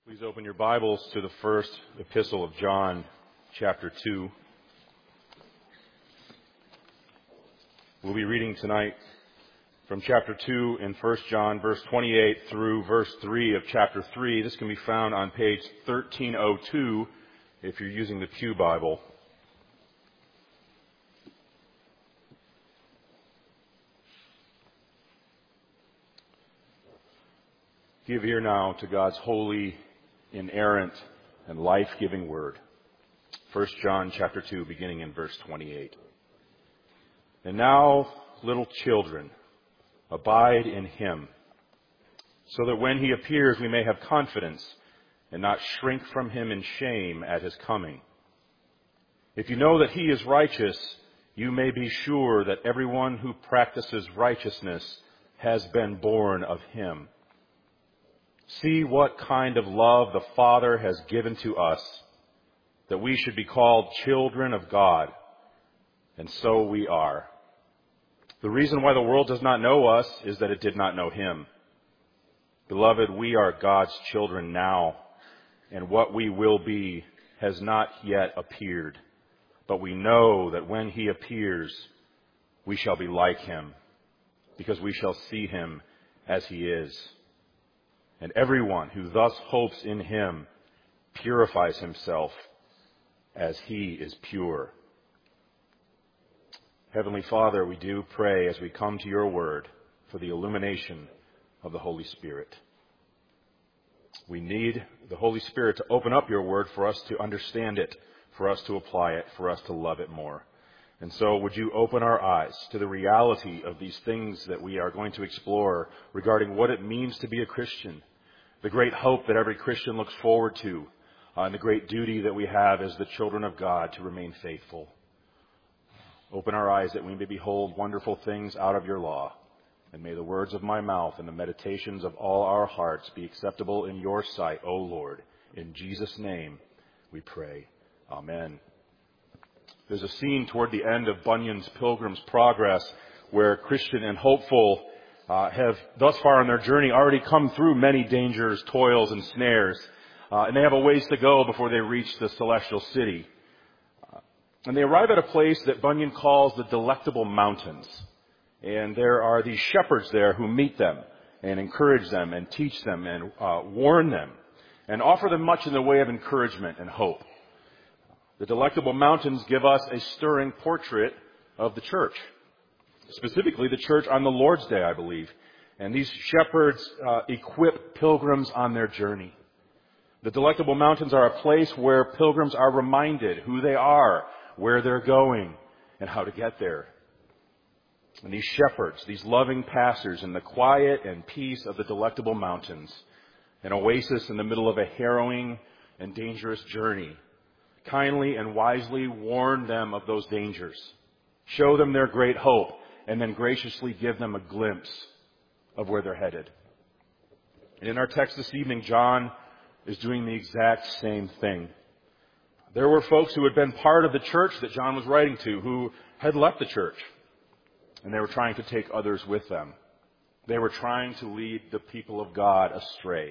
Please open your Bibles to the first epistle of John, chapter 2. We'll be reading tonight from chapter 2 in 1 John, verse 28 through verse 3 of chapter 3. This can be found on page 1302 if you're using the Pew Bible. Give ear now to God's holy, inerrant, and life-giving word. 1 John chapter 2, beginning in verse 28. And now, little children, abide in him, so that when he appears we may have confidence and not shrink from him in shame at his coming. If you know that he is righteous, you may be sure that everyone who practices righteousness has been born of him. See what kind of love the Father has given to us, that we should be called children of God, and so we are. The reason why the world does not know us is that it did not know him. Beloved, we are God's children now, and what we will be has not yet appeared. But we know that when he appears, we shall be like him, because we shall see him as he is. And everyone who thus hopes in him purifies himself as he is pure. Heavenly Father, we do pray as we come to your word for the illumination of the Holy Spirit. We need the Holy Spirit to open up your word for us to understand it, for us to apply it, for us to love it more. And so would you open our eyes to the reality of these things that we are going to explore regarding what it means to be a Christian, the great hope that every Christian looks forward to, and the great duty that we have as the children of God to remain faithful. Open our eyes that we may behold wonderful things out of your law, and may the words of my mouth and the meditations of all our hearts be acceptable in your sight, O Lord. In Jesus' name we pray. Amen. There's a scene toward the end of Bunyan's Pilgrim's Progress where Christian and hopeful have thus far on their journey already come through many dangers, toils, and snares. And they have a ways to go before they reach the celestial city. And they arrive at a place that Bunyan calls the Delectable Mountains. And there are these shepherds there who meet them and encourage them and teach them and warn them and offer them much in the way of encouragement and hope. The Delectable Mountains give us a stirring portrait of the church, specifically the church on the Lord's Day, I believe. And these shepherds equip pilgrims on their journey. The Delectable Mountains are a place where pilgrims are reminded who they are, where they're going, and how to get there. And these shepherds, these loving pastors in the quiet and peace of the Delectable Mountains, an oasis in the middle of a harrowing and dangerous journey, kindly and wisely warn them of those dangers, show them their great hope, and then graciously give them a glimpse of where they're headed. And in our text this evening, John is doing the exact same thing. There were folks who had been part of the church that John was writing to who had left the church, and they were trying to take others with them. They were trying to lead the people of God astray.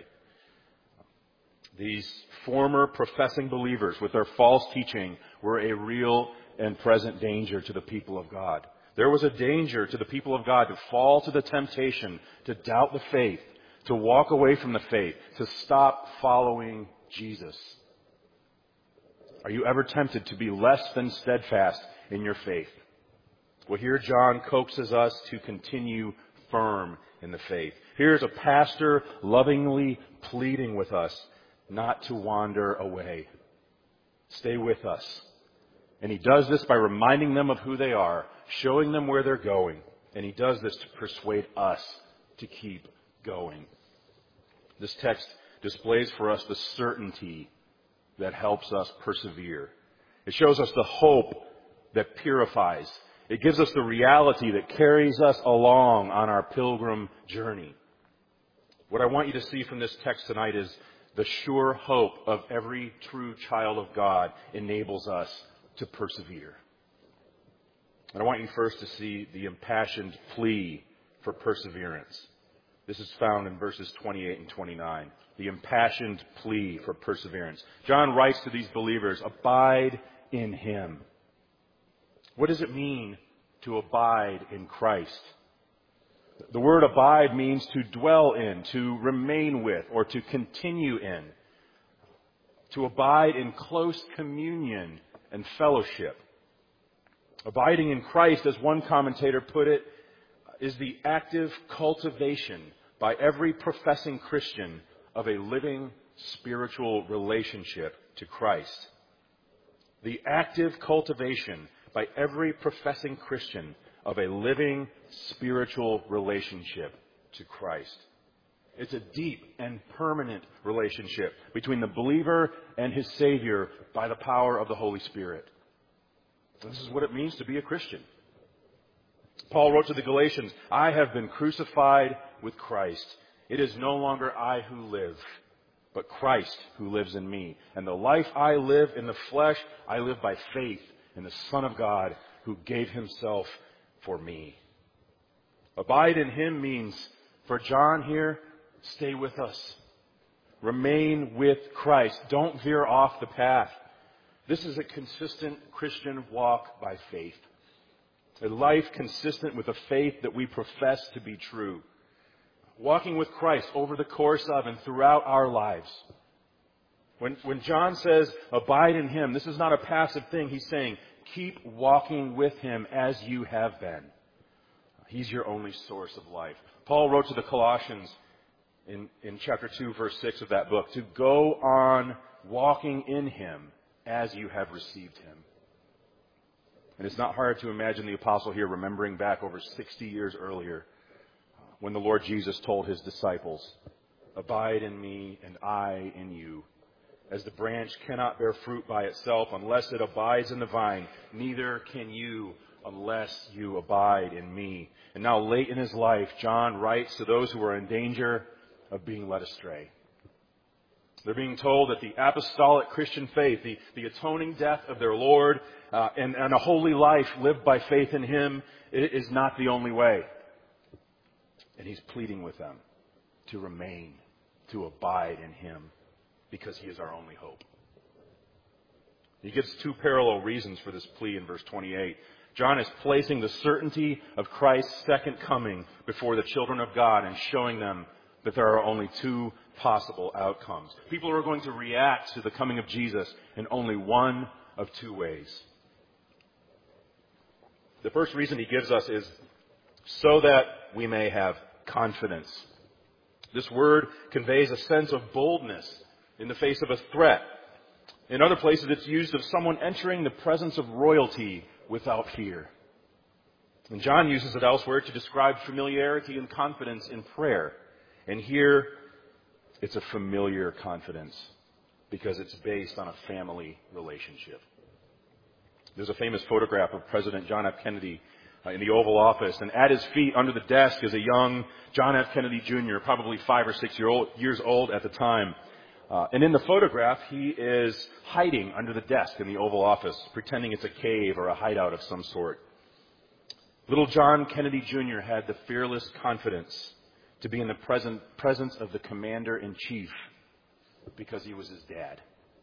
These former professing believers with their false teaching were a real and present danger to the people of God. There was a danger to the people of God to fall to the temptation, to doubt the faith, to walk away from the faith, to stop following Jesus. Are you ever tempted to be less than steadfast in your faith? Well, here John coaxes us to continue firm in the faith. Here's a pastor lovingly pleading with us not to wander away. Stay with us. And he does this by reminding them of who they are, showing them where they're going. And he does this to persuade us to keep going. This text displays for us the certainty that helps us persevere. It shows us the hope that purifies. It gives us the reality that carries us along on our pilgrim journey. What I want you to see from this text tonight is the sure hope of every true child of God enables us to persevere. And I want you first to see the impassioned plea for perseverance. This is found in verses 28 and 29. The impassioned plea for perseverance. John writes to these believers, abide in Him. What does it mean to abide in Christ? The word abide means to dwell in, to remain with, or to continue in. To abide in close communion and fellowship. Abiding in Christ, as one commentator put it, is the active cultivation by every professing Christian of a living spiritual relationship to Christ. The active cultivation by every professing Christian of a living spiritual relationship to Christ. It's a deep and permanent relationship between the believer and his Savior by the power of the Holy Spirit. This is what it means to be a Christian. Paul wrote to the Galatians, I have been crucified with Christ. It is no longer I who live, but Christ who lives in me. And the life I live in the flesh, I live by faith in the Son of God who gave Himself for me. Abide in Him means, for John here, stay with us. Remain with Christ. Don't veer off the path. This is a consistent Christian walk by faith. A life consistent with a faith that we profess to be true. Walking with Christ over the course of and throughout our lives. When John says, abide in Him, this is not a passive thing. He's saying, keep walking with Him as you have been. He's your only source of life. Paul wrote to the Colossians in chapter 2, verse 6 of that book, to go on walking in Him as you have received Him. And it's not hard to imagine the apostle here remembering back over 60 years earlier when the Lord Jesus told His disciples, abide in me and I in you. As the branch cannot bear fruit by itself unless it abides in the vine, neither can you unless you abide in me. And now late in his life, John writes to those who are in danger of being led astray. They're being told that the apostolic Christian faith, the atoning death of their Lord, and a holy life lived by faith in Him, it is not the only way. And he's pleading with them to remain, to abide in Him, because He is our only hope. He gives two parallel reasons for this plea in verse 28. John is placing the certainty of Christ's second coming before the children of God and showing them that there are only two possible outcomes. People are going to react to the coming of Jesus in only one of two ways. The first reason he gives us is so that we may have confidence. This word conveys a sense of boldness in the face of a threat. In other places, it's used of someone entering the presence of royalty without fear. And John uses it elsewhere to describe familiarity and confidence in prayer. And here, it's a familiar confidence because it's based on a family relationship. There's a famous photograph of President John F. Kennedy in the Oval Office, and at his feet under the desk is a young John F. Kennedy Jr., probably 5 or 6 years old at the time. And in the photograph, he is hiding under the desk in the Oval Office, pretending it's a cave or a hideout of some sort. Little John Kennedy Jr. had the fearless confidence to be in the presence of the Commander-in-Chief because he was his dad.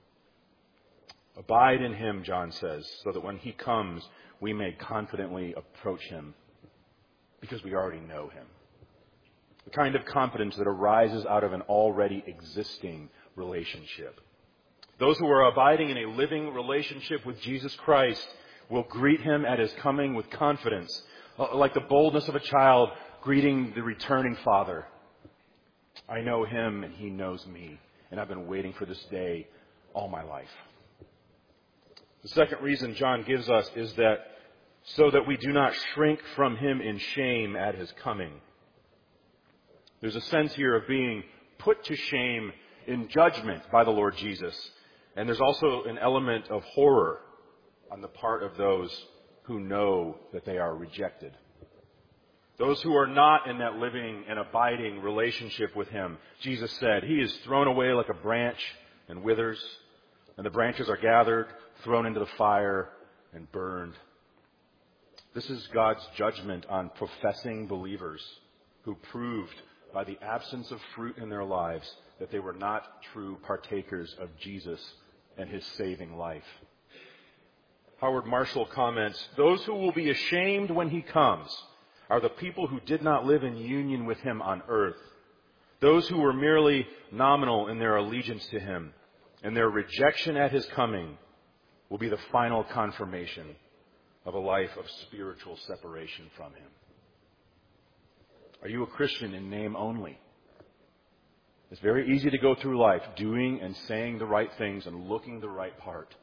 Abide in Him, John says, so that when He comes, we may confidently approach Him because we already know Him. The kind of confidence that arises out of an already existing relationship. Those who are abiding in a living relationship with Jesus Christ will greet Him at His coming with confidence, like the boldness of a child greeting the returning father. I know Him and He knows me, and I've been waiting for this day all my life. The second reason John gives us is that so that we do not shrink from Him in shame at His coming. There's a sense here of being put to shame in judgment by the Lord Jesus. And there's also an element of horror on the part of those who know that they are rejected. Those who are not in that living and abiding relationship with Him. Jesus said, He is thrown away like a branch and withers, and the branches are gathered, thrown into the fire, and burned. This is God's judgment on professing believers who proved by the absence of fruit in their lives that they were not true partakers of Jesus and his saving life. Howard Marshall comments, "Those who will be ashamed when he comes are the people who did not live in union with him on earth. Those who were merely nominal in their allegiance to him, and their rejection at his coming will be the final confirmation of a life of spiritual separation from him." Are you a Christian in name only? It's very easy to go through life doing and saying the right things and looking the right part.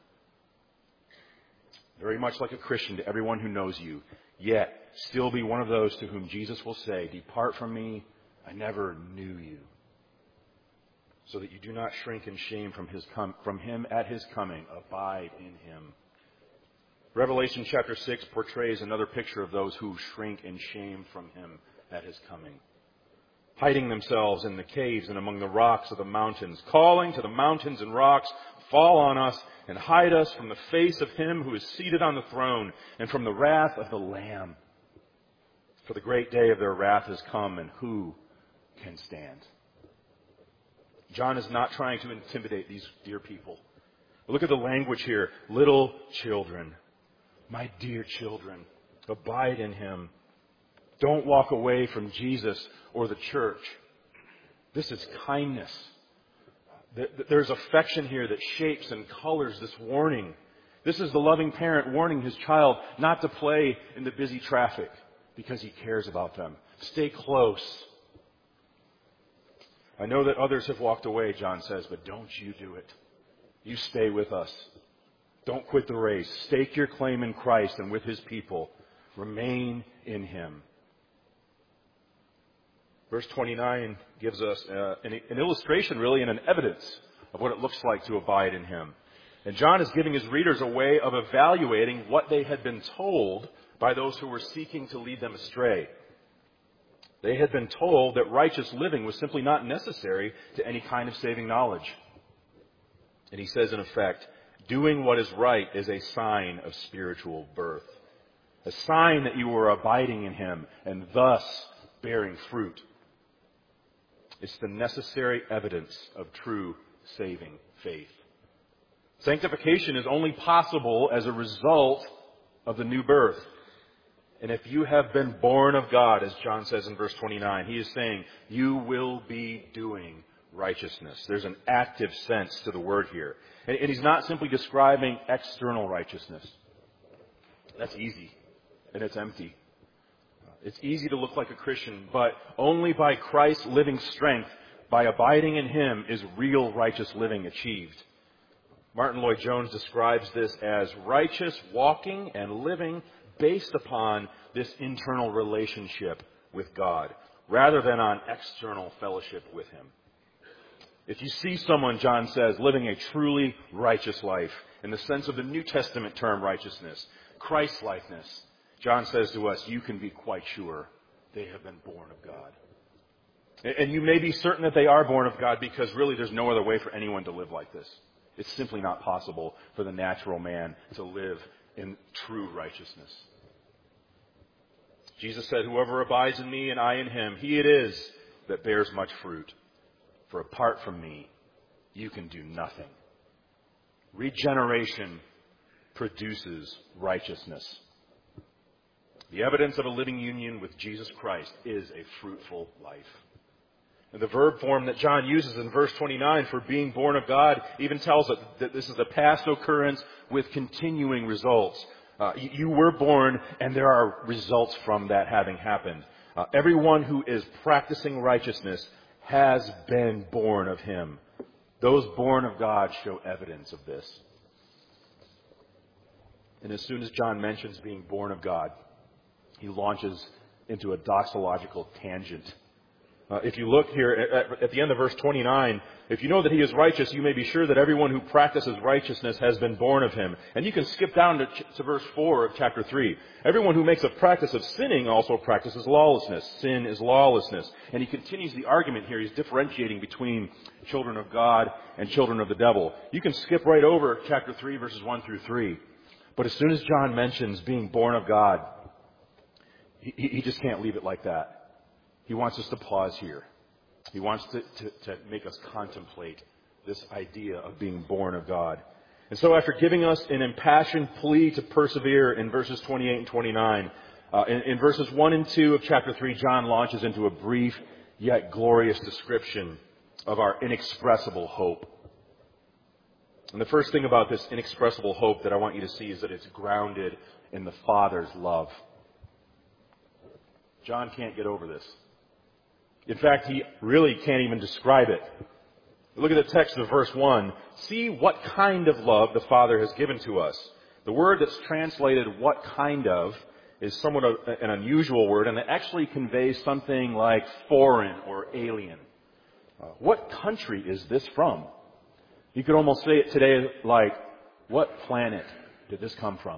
Very much like a Christian to everyone who knows you, yet still be one of those to whom Jesus will say, "Depart from me, I never knew you," so that you do not shrink in shame from him at his coming. Abide in him. Revelation chapter 6 portrays another picture of those who shrink in shame from him at his coming, hiding themselves in the caves and among the rocks of the mountains, calling to the mountains and rocks, "Fall on us and hide us from the face of him who is seated on the throne and from the wrath of the Lamb. For the great day of their wrath has come, and who can stand?" John is not trying to intimidate these dear people. But look at the language here. Little children, my dear children, abide in him. Don't walk away from Jesus or the church. This is kindness. There's affection here that shapes and colors this warning. This is the loving parent warning his child not to play in the busy traffic because he cares about them. Stay close. I know that others have walked away, John says, but don't you do it. You stay with us. Don't quit the race. Stake your claim in Christ and with his people. Remain in him. Verse 29 gives us an illustration, really, and an evidence of what it looks like to abide in him. And John is giving his readers a way of evaluating what they had been told by those who were seeking to lead them astray. They had been told that righteous living was simply not necessary to any kind of saving knowledge. And he says, in effect, doing what is right is a sign of spiritual birth. A sign that you are abiding in him and thus bearing fruit. It's the necessary evidence of true saving faith. Sanctification is only possible as a result of the new birth. And if you have been born of God, as John says in verse 29, he is saying you will be doing righteousness. There's an active sense to the word here. And he's not simply describing external righteousness. That's easy, and it's empty. It's easy to look like a Christian, but only by Christ's living strength, by abiding in him, is real righteous living achieved. Martin Lloyd-Jones describes this as righteous walking and living based upon this internal relationship with God, rather than on external fellowship with him. If you see someone, John says, living a truly righteous life, in the sense of the New Testament term righteousness, Christ-likeness, John says to us, you can be quite sure they have been born of God. And you may be certain that they are born of God because really there's no other way for anyone to live like this. It's simply not possible for the natural man to live in true righteousness. Jesus said, "Whoever abides in me and I in him, he it is that bears much fruit. For apart from me, you can do nothing." Regeneration produces righteousness. The evidence of a living union with Jesus Christ is a fruitful life. And the verb form that John uses in verse 29 for being born of God even tells us that this is a past occurrence with continuing results. You were born, and there are results from that having happened. Everyone who is practicing righteousness has been born of him. Those born of God show evidence of this. And as soon as John mentions being born of God, he launches into a doxological tangent. If you look here at the end of verse 29, if you know that he is righteous, you may be sure that everyone who practices righteousness has been born of him. And you can skip down to verse 4 of chapter 3. Everyone who makes a practice of sinning also practices lawlessness. Sin is lawlessness. And he continues the argument here. He's differentiating between children of God and children of the devil. You can skip right over chapter 3, verses 1 through 3. But as soon as John mentions being born of God, he just can't leave it like that. He wants us to pause here. He wants to make us contemplate this idea of being born of God. And so after giving us an impassioned plea to persevere in verses 28 and 29, in verses 1 and 2 of chapter 3, John launches into a brief yet glorious description of our inexpressible hope. And the first thing about this inexpressible hope that I want you to see is that it's grounded in the Father's love. John can't get over this. In fact, he really can't even describe it. Look at the text of verse 1. See what kind of love the Father has given to us. The word that's translated what kind of is somewhat an unusual word, and it actually conveys something like foreign or alien. What country is this from? You could almost say it today like, what planet did this come from?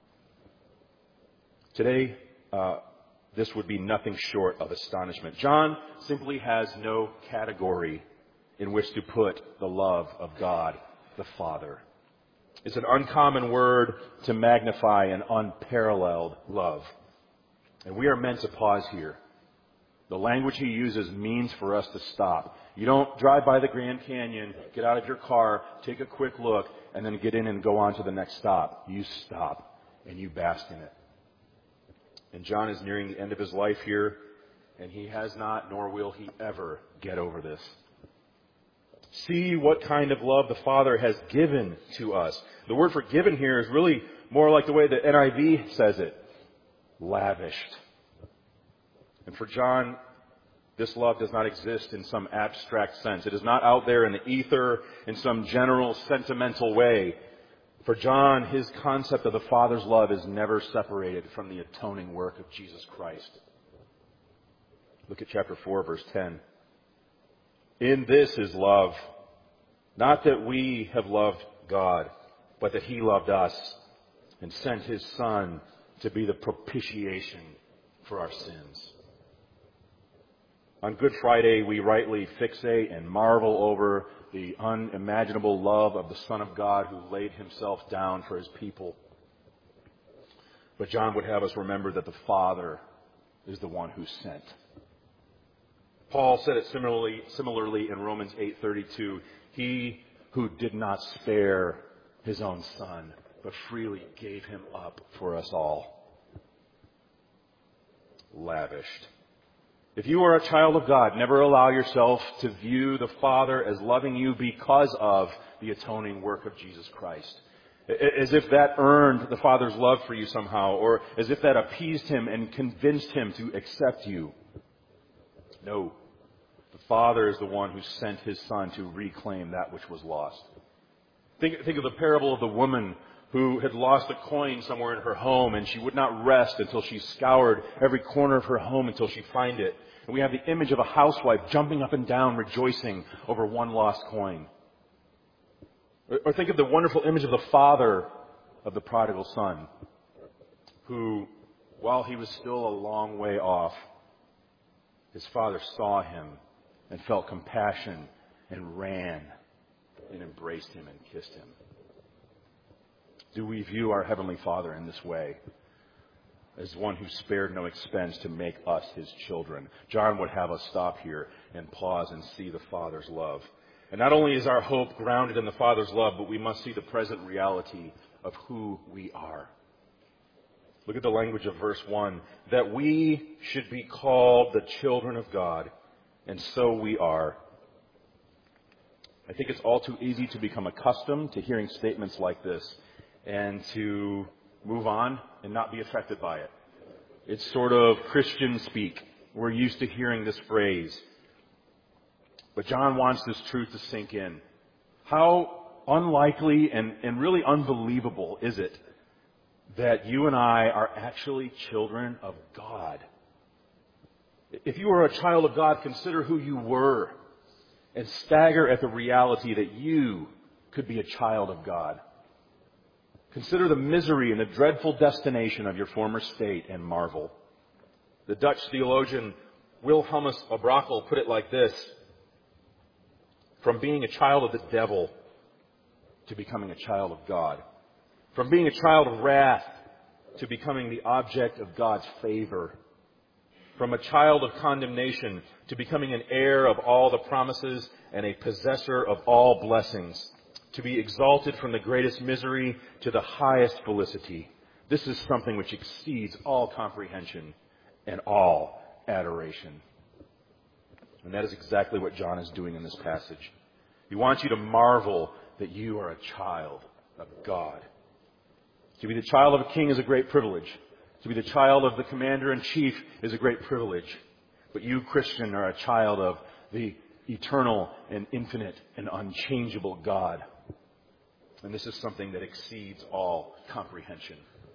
Today, this would be nothing short of astonishment. John simply has no category in which to put the love of God, the Father. It's an uncommon word to magnify an unparalleled love. And we are meant to pause here. The language he uses means for us to stop. You don't drive by the Grand Canyon, get out of your car, take a quick look, and then get in and go on to the next stop. You stop, and you bask in it. And John is nearing the end of his life here, and he has not, nor will he ever, get over this. See what kind of love the Father has given to us. The word for given here is really more like the way the NIV says it. Lavished. And for John, this love does not exist in some abstract sense. It is not out there in the ether in some general sentimental way. For John, his concept of the Father's love is never separated from the atoning work of Jesus Christ. Look at chapter 4, verse 10. In this is love, not that we have loved God, but that He loved us and sent His Son to be the propitiation for our sins. On Good Friday, we rightly fixate and marvel over the unimaginable love of the Son of God who laid Himself down for His people. But John would have us remember that the Father is the one who sent. Paul said it similarly in Romans 8:32. He who did not spare His own Son, but freely gave Him up for us all. Lavished. If you are a child of God, never allow yourself to view the Father as loving you because of the atoning work of Jesus Christ. As if that earned the Father's love for you somehow, or as if that appeased Him and convinced Him to accept you. No. The Father is the one who sent His Son to reclaim that which was lost. Think of the parable of the woman who had lost a coin somewhere in her home, and she would not rest until she scoured every corner of her home until she find it. And we have the image of a housewife jumping up and down, rejoicing over one lost coin. Or think of the wonderful image of the father of the prodigal son, who, while he was still a long way off, his father saw him and felt compassion and ran and embraced him and kissed him. Do we view our Heavenly Father in this way? As one who spared no expense to make us His children. John would have us stop here and pause and see the Father's love. And not only is our hope grounded in the Father's love, but we must see the present reality of who we are. Look at the language of verse 1. That we should be called the children of God, and so we are. I think it's all too easy to become accustomed to hearing statements like this and to move on and not be affected by it. It's sort of Christian speak. We're used to hearing this phrase. But John wants this truth to sink in. How unlikely and really unbelievable is it that you and I are actually children of God? If you are a child of God, consider who you were and stagger at the reality that you could be a child of God. Consider the misery and the dreadful destination of your former state and marvel. The Dutch theologian Wilhelmus à Brakel put it like this: from being a child of the devil to becoming a child of God. From being a child of wrath to becoming the object of God's favor. from a child of condemnation to becoming an heir of all the promises and a possessor of all blessings, to be exalted from the greatest misery to the highest felicity. This is something which exceeds all comprehension and all adoration. And that is exactly what John is doing in this passage. He wants you to marvel that you are a child of God. To be the child of a king is a great privilege. To be the child of the commander-in-chief is a great privilege. But you, Christian, are a child of the eternal and infinite and unchangeable God. And this is something that exceeds all comprehension.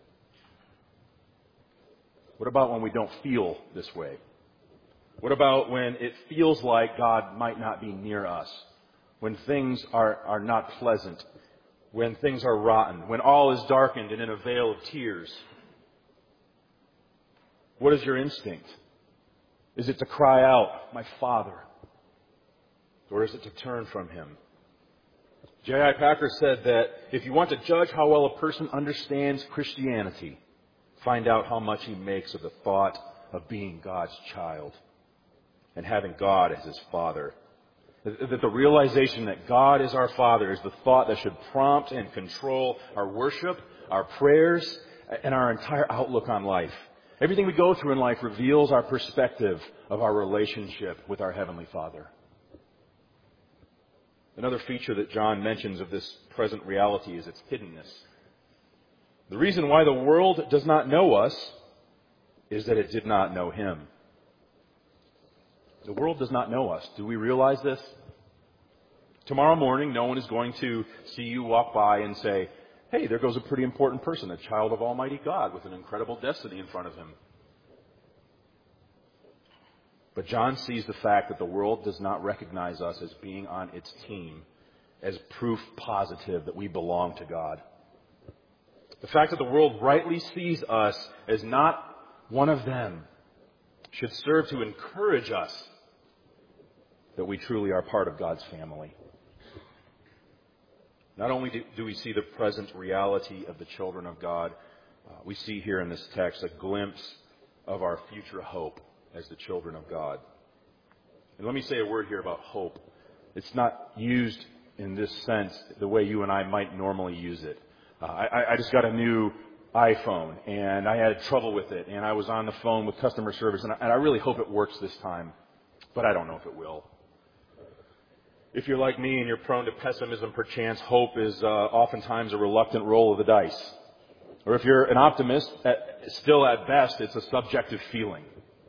What about when we don't feel this way? What about when it feels like God might not be near us? When things are not pleasant? When things are rotten? When all is darkened and in a veil of tears? What is your instinct? Is it to cry out, "My Father"? Or is it to turn from Him? J.I. Packer said that if you want to judge how well a person understands Christianity, find out how much he makes of the thought of being God's child and having God as his Father. That the realization that God is our Father is the thought that should prompt and control our worship, our prayers, and our entire outlook on life. Everything we go through in life reveals our perspective of our relationship with our Heavenly Father. Another feature that John mentions of this present reality is its hiddenness. The reason why the world does not know us is that it did not know Him. The world does not know us. Do we realize this? Tomorrow morning, no one is going to see you walk by and say, "Hey, there goes a pretty important person, a child of Almighty God with an incredible destiny in front of him." But John sees the fact that the world does not recognize us as being on its team as proof positive that we belong to God. The fact that the world rightly sees us as not one of them should serve to encourage us that we truly are part of God's family. Not only do we see the present reality of the children of God, we see here in this text a glimpse of our future hope as the children of God. And let me say a word here about hope. It's not used in this sense the way you and I might normally use it. I just got a new iPhone and I had trouble with it, and I was on the phone with customer service, and I really hope it works this time, but I don't know if it will. If you're like me and you're prone to pessimism, perchance hope is oftentimes a reluctant roll of the dice. Or if you're an optimist, still at best it's a subjective feeling.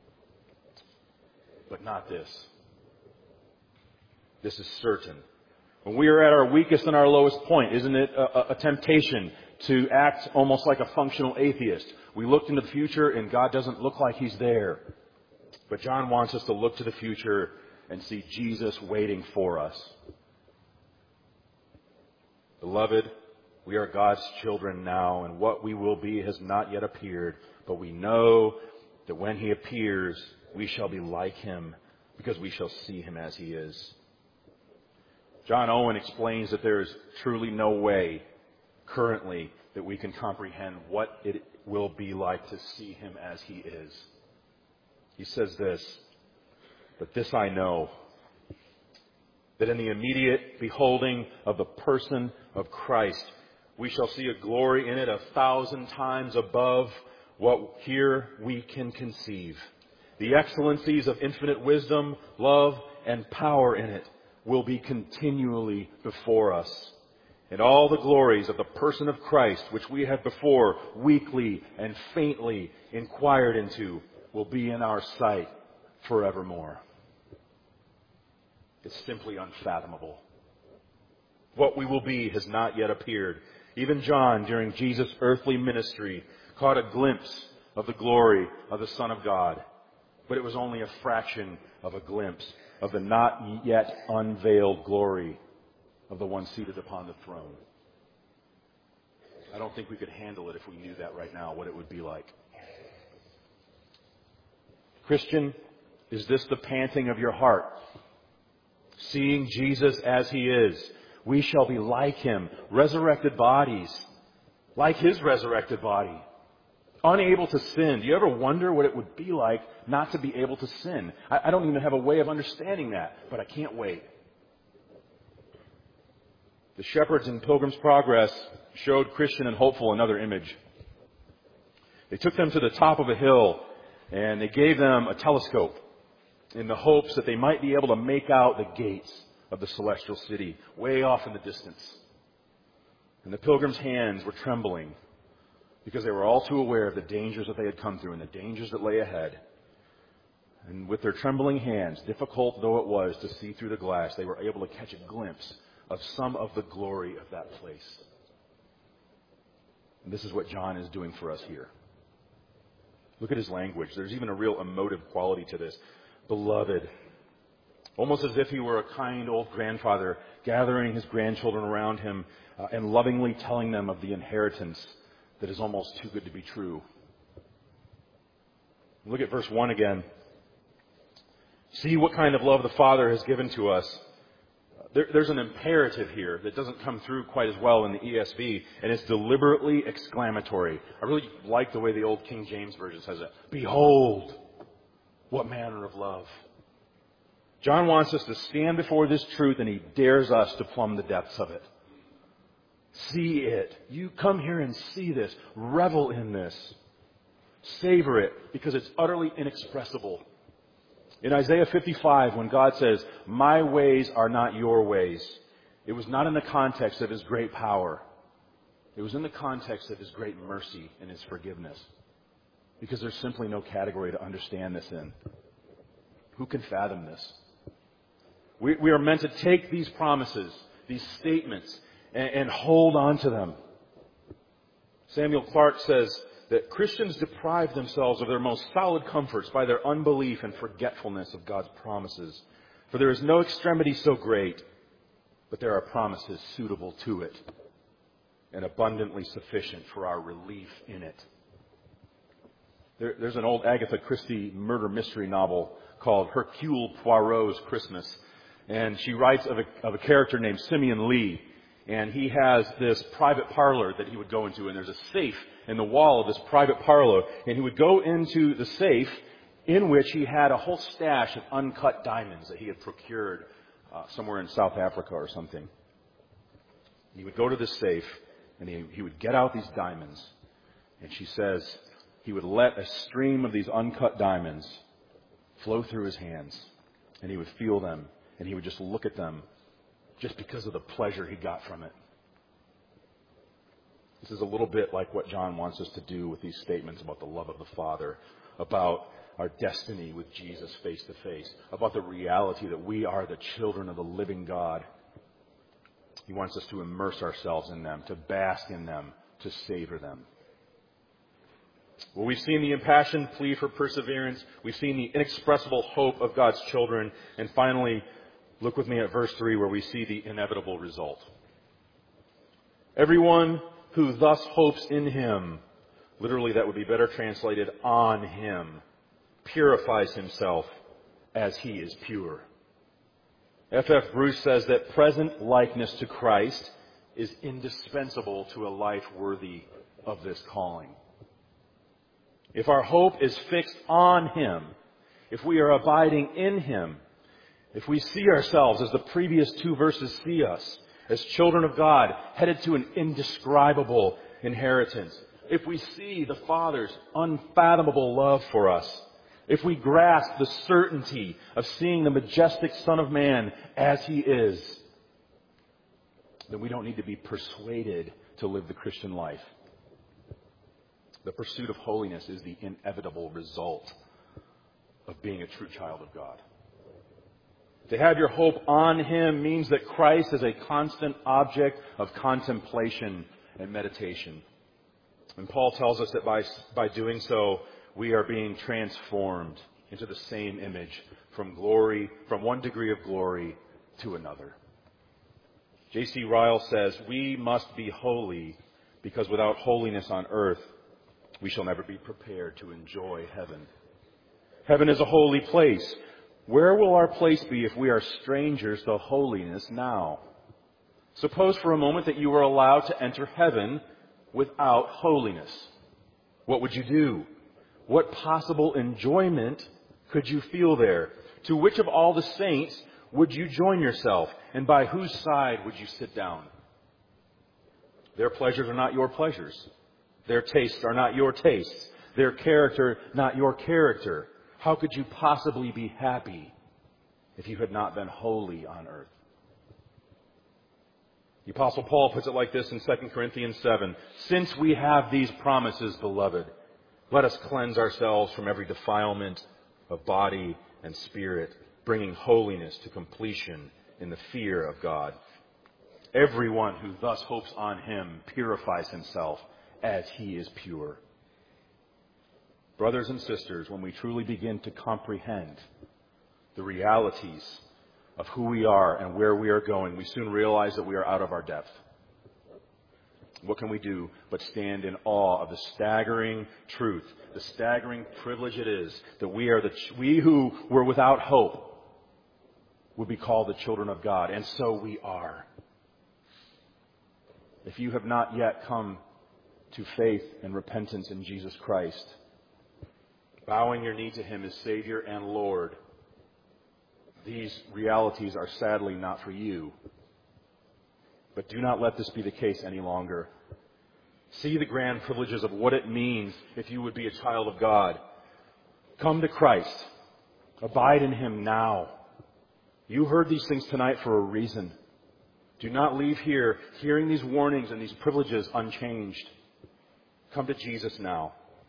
But not this. This is certain. When we are at our weakest and our lowest point, isn't it a temptation to act almost like a functional atheist? We looked into the future and God doesn't look like He's there. But John wants us to look to the future and see Jesus waiting for us. Beloved, we are God's children now, and what we will be has not yet appeared, but we know that when He appears, we shall be like Him, because we shall see Him as He is. John Owen explains that there is truly no way currently that we can comprehend what it will be like to see Him as He is. He says this, "But this I know, that in the immediate beholding of the person of Christ, we shall see a glory in it 1,000 times above what here we can conceive. The excellencies of infinite wisdom, love, and power in it will be continually before us. And all the glories of the person of Christ, which we have before weakly and faintly inquired into, will be in our sight forevermore." It's simply unfathomable. What we will be has not yet appeared. Even John, during Jesus' earthly ministry, caught a glimpse of the glory of the Son of God. But it was only a fraction of a glimpse of the not yet unveiled glory of the one seated upon the throne. I don't think we could handle it if we knew that right now, what it would be like. Christian, is this the panting of your heart? Seeing Jesus as He is, we shall be like Him, resurrected bodies, like His resurrected body. unable to sin. Do you ever wonder what it would be like not to be able to sin? I don't even have a way of understanding that, but I can't wait. The shepherds in Pilgrim's Progress showed Christian and Hopeful another image. They took them to the top of a hill and they gave them a telescope in the hopes that they might be able to make out the gates of the celestial city way off in the distance. And the pilgrims' hands were trembling because they were all too aware of the dangers that they had come through and the dangers that lay ahead. And with their trembling hands, difficult though it was to see through the glass, they were able to catch a glimpse of some of the glory of that place. And this is what John is doing for us here. Look at his language. There's even a real emotive quality to this. Beloved. Almost as if he were a kind old grandfather gathering his grandchildren around him and lovingly telling them of the inheritance that is almost too good to be true. Look at verse 1 again. See what kind of love the Father has given to us. There's an imperative here that doesn't come through quite as well in the ESV, and it's deliberately exclamatory. I really like the way the old King James Version says it. Behold, what manner of love. John wants us to stand before this truth, and he dares us to plumb the depths of it. See it. You come here and see this. Revel in this. Savor it, because it's utterly inexpressible. In Isaiah 55, when God says, my ways are not your ways, it was not in the context of His great power. It was in the context of His great mercy and His forgiveness. Because there's simply no category to understand this in. Who can fathom this? We are meant to take these promises, these statements, and hold on to them. Samuel Clarke says that Christians deprive themselves of their most solid comforts by their unbelief and forgetfulness of God's promises. For there is no extremity so great, but there are promises suitable to it and abundantly sufficient for our relief in it. There's an old Agatha Christie murder mystery novel called Hercule Poirot's Christmas. And she writes of a character named Simeon Lee. And he has this private parlor that he would go into. And there's a safe in the wall of this private parlor. And he would go into the safe in which he had a whole stash of uncut diamonds that he had procured somewhere in South Africa or something. He would go to the safe and he would get out these diamonds. And she says he would let a stream of these uncut diamonds flow through his hands. And he would feel them. And he would just look at them just because of the pleasure he got from it. This is a little bit like what John wants us to do with these statements about the love of the Father, about our destiny with Jesus face to face, about the reality that we are the children of the living God. He wants us to immerse ourselves in them, to bask in them, to savor them. Well, we've seen the impassioned plea for perseverance. We've seen the inexpressible hope of God's children. And finally, look with me at verse 3 where we see the inevitable result. Everyone who thus hopes in Him, literally that would be better translated on Him, purifies himself as He is pure. F.F. Bruce says that present likeness to Christ is indispensable to a life worthy of this calling. If our hope is fixed on Him, if we are abiding in Him, if we see ourselves as the previous two verses see us, as children of God headed to an indescribable inheritance, if we see the Father's unfathomable love for us, if we grasp the certainty of seeing the majestic Son of Man as He is, then we don't need to be persuaded to live the Christian life. The pursuit of holiness is the inevitable result of being a true child of God. To have your hope on Him means that Christ is a constant object of contemplation and meditation. And Paul tells us that by doing so, we are being transformed into the same image from one degree of glory to another. J.C. Ryle says, we must be holy because without holiness on earth, we shall never be prepared to enjoy heaven. Heaven is a holy place. Where will our place be if we are strangers to holiness now? Suppose for a moment that you were allowed to enter heaven without holiness. What would you do? What possible enjoyment could you feel there? To which of all the saints would you join yourself? And by whose side would you sit down? Their pleasures are not your pleasures. Their tastes are not your tastes. Their character not your character. How could you possibly be happy if you had not been holy on earth? The Apostle Paul puts it like this in 2 Corinthians 7. Since we have these promises, beloved, let us cleanse ourselves from every defilement of body and spirit, bringing holiness to completion in the fear of God. Everyone who thus hopes on Him purifies himself as He is pure. Brothers and sisters, when we truly begin to comprehend the realities of who we are and where we are going, we soon realize that we are out of our depth. What can we do but stand in awe of the staggering truth, the staggering privilege it is that we who were without hope would be called the children of God, and so we are. If you have not yet come to faith and repentance in Jesus Christ, bowing your knee to Him as Savior and Lord, these realities are sadly not for you. But do not let this be the case any longer. See the grand privileges of what it means if you would be a child of God. Come to Christ. Abide in Him now. You heard these things tonight for a reason. Do not leave here hearing these warnings and these privileges unchanged. Come to Jesus now.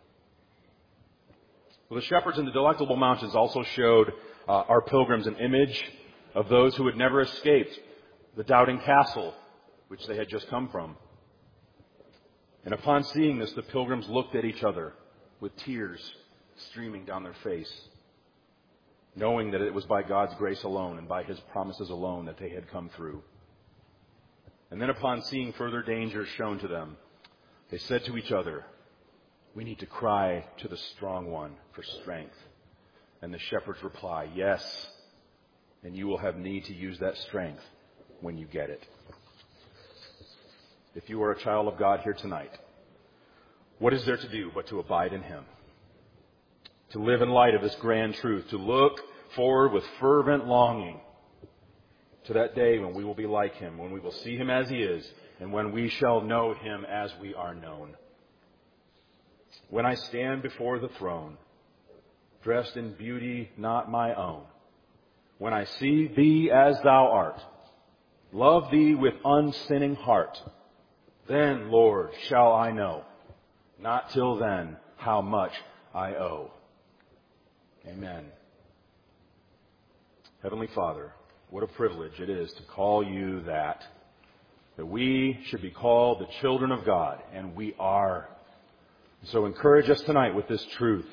Well, the shepherds in the Delectable Mountains also showed our pilgrims an image of those who had never escaped the Doubting Castle, which they had just come from. And upon seeing this, the pilgrims looked at each other with tears streaming down their face, knowing that it was by God's grace alone and by His promises alone that they had come through. And then upon seeing further dangers shown to them, they said to each other, "We need to cry to the strong one for strength." And the shepherds reply, "Yes, and you will have need to use that strength when you get it." If you are a child of God here tonight, what is there to do but to abide in Him? To live in light of this grand truth, to look forward with fervent longing to that day when we will be like Him, when we will see Him as He is, and when we shall know Him as we are known. When I stand before the throne, dressed in beauty not my own, when I see Thee as Thou art, love Thee with unsinning heart, then, Lord, shall I know, not till then, how much I owe. Amen. Heavenly Father, what a privilege it is to call You that we should be called the children of God, and we are. So encourage us tonight with this truth.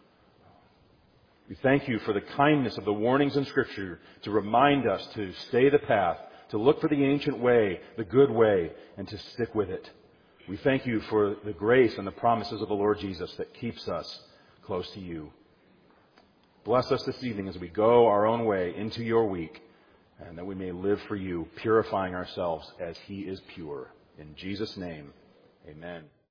We thank You for the kindness of the warnings in Scripture to remind us to stay the path, to look for the ancient way, the good way, and to stick with it. We thank You for the grace and the promises of the Lord Jesus that keeps us close to You. Bless us this evening as we go our own way into Your week, and that we may live for You, purifying ourselves as He is pure. In Jesus' name, amen.